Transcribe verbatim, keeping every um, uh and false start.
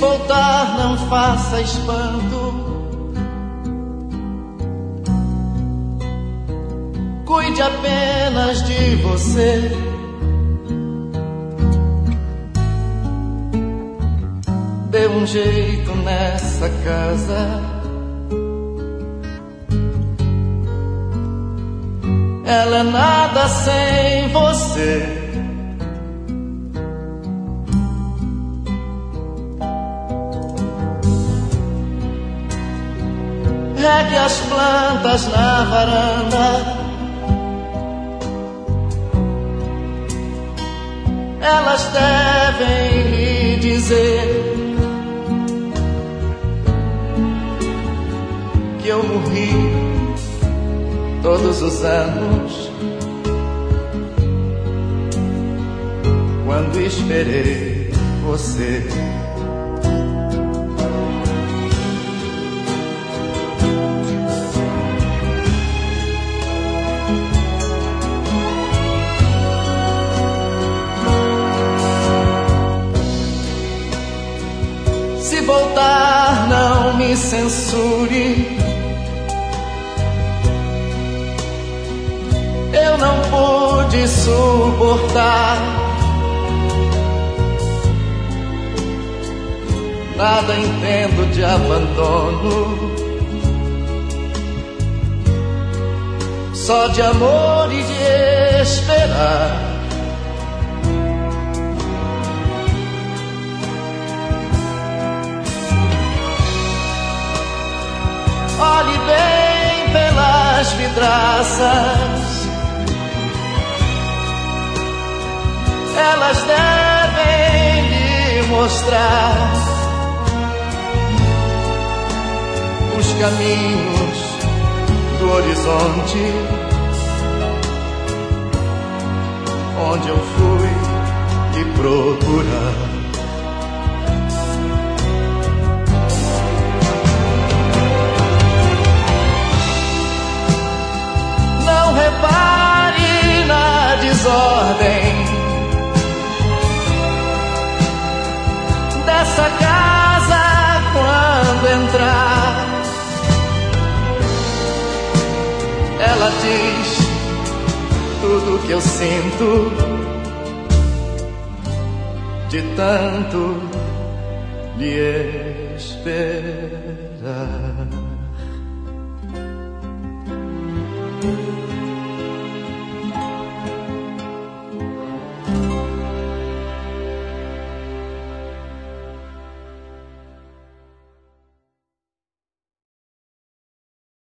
voltar, não faça espanto. Cuide apenas de você. Dê um jeito nessa casa. Ela é nada sem você. Regue as plantas na varanda. Elas devem lhe dizer que eu morri todos os anos quando esperei você. Se voltar, não me censure. Eu não pude suportar nada, entendo de abandono, só de amor e de esperar. Olhe bem pelas vidraças, elas devem lhe mostrar os caminhos do horizonte onde eu fui lhe procurar. Não repare na desordem dessa casa quando entrar. Ela diz tudo que eu sinto de tanto lhe esperar.